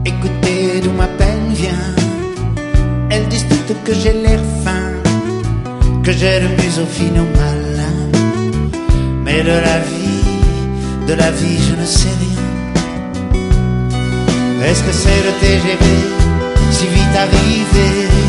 Écoutez d'où ma peine vient. Elles disent toutes que j'ai l'air fin, que j'ai le museau fin au malin. Mais de la vie je ne sais rien. Est-ce que c'est le TGV si vite arrivé?